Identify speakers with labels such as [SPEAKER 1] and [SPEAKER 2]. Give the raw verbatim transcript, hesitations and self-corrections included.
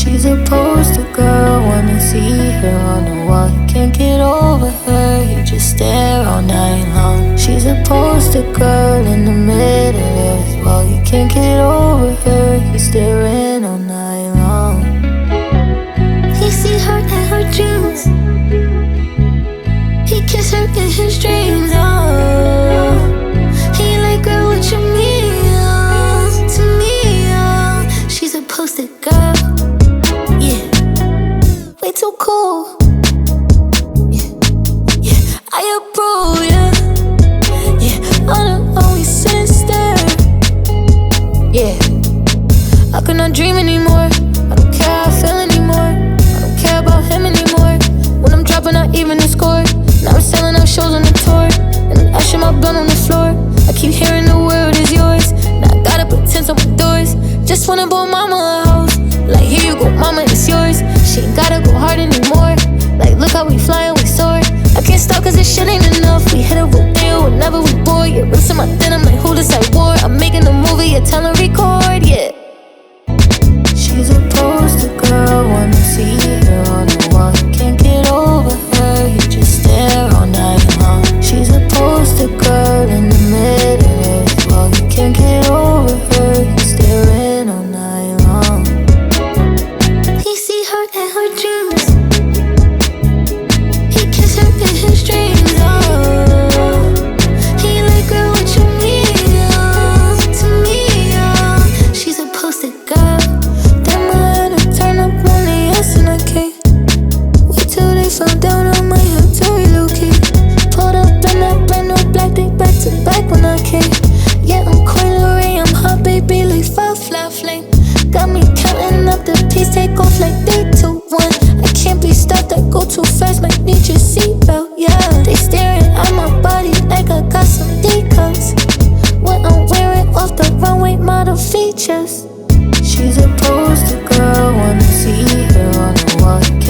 [SPEAKER 1] She's a poster girl, wanna see her on the wall. You can't get over her, you just stare all night long. She's a poster girl in the middle of this wall. You can't get over her, you staring all night long. He see her in her dreams, he kiss her in his dreams. Oh, he like, girl, what you mean? Oh, to me, oh, she's a poster girl. Yeah, way too cool. Yeah, yeah, I approve. Yeah, yeah, on the always sinister. Yeah, I could not dream anymore. I don't care how I feel anymore. I don't care about him anymore. When I'm dropping out even the score. Now I'm selling out shows on the tour, and I'm ashing my blunt on the floor. I keep hearing the world is yours. Now I gotta put tents on my doors. Just wanna build mama a house. Like, here you go, mama, it's yours. She ain't gotta go hard anymore. Like, look how we fly and we soar. I can't stop cause this shit ain't enough. We hit a rodeo whenever we bored. Yeah, rips in my denim like who decide war. I'm making a movie, yeah, tell her record, yeah. She's a poster girl, wanna see her on the wall. You can't get over her, you just stare all night long. She's a poster girl in the middle of this wall. You can't get over her, you staring all night long. He see her in her dreams, he kiss her in his dreams. Oh, he like, girl, what you mean? Oh, to me, oh, she's a poster girl. Turn up on the S and I can't wait till they found out on my head to relocate. Pulled up in that brand new black, they back to back when I came. Yeah, I'm Coil Ray, I'm hot baby like Firefly flame. Got me counting up the piece, take off like three, two, one. I can't be stopped, I go too fast, might need your seatbelt, yeah. They staring at my body like I got some decals. What I'm wearing off the runway, model features. She's a poster girl, wanna see her on the wall.